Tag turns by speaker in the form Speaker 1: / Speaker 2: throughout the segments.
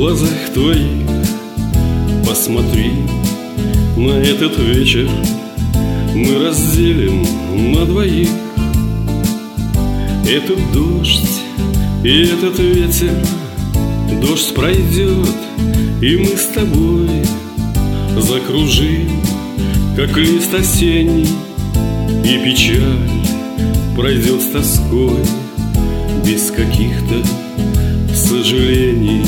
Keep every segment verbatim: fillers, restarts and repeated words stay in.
Speaker 1: глазах твоих посмотри на этот вечер. Мы разделим на двоих этот дождь и этот ветер. Дождь пройдет, и мы с тобой закружим, как лист осенний, и печаль пройдет с тоской, без каких-то сожалений.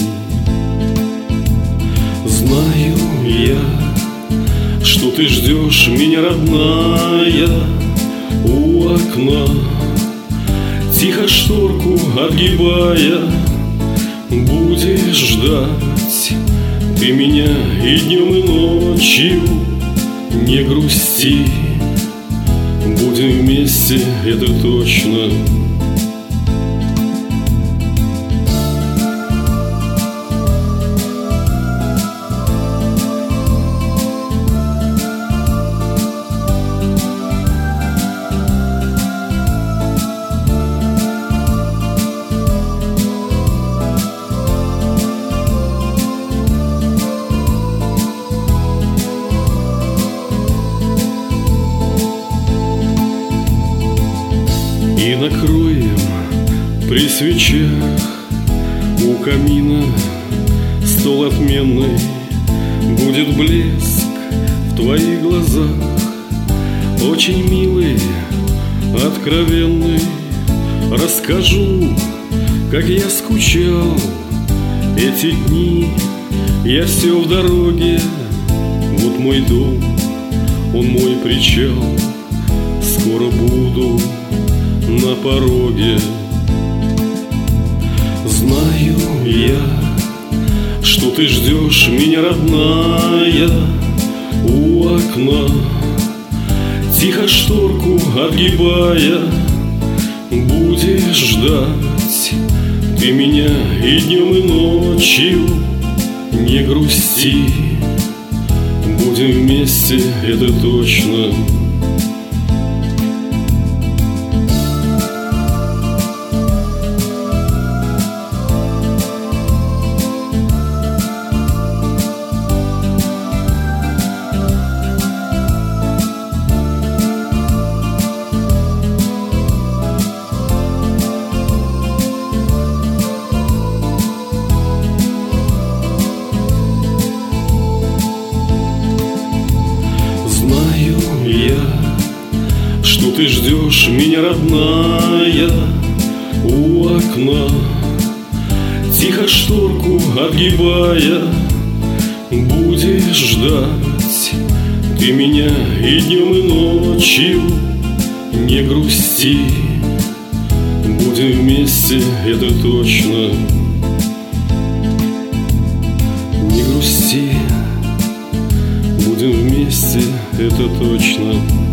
Speaker 1: Знаю я, что ты ждешь меня, родная, у окна, тихо шторку отгибая. Будешь ждать ты меня и днем, и ночью. Не грусти, будем вместе, это точно. И накроем при свечах у камина стол отменный. Будет блеск в твоих глазах, очень милый, откровенный. Расскажу, как я скучал эти дни. Я все в дороге, вот мой дом, он мой причал. Скоро буду на пороге. Знаю я, что ты ждешь меня, родная, у окна, тихо шторку отгибая. Будешь ждать ты меня и днем, и ночью. Не грусти, будем вместе, это точно. Что ты ждешь меня, родная, у окна, тихо шторку отгибая. Будешь ждать ты меня и днем, и ночью. Не грусти, будем вместе, это точно. Не грусти, будем вместе, это точно.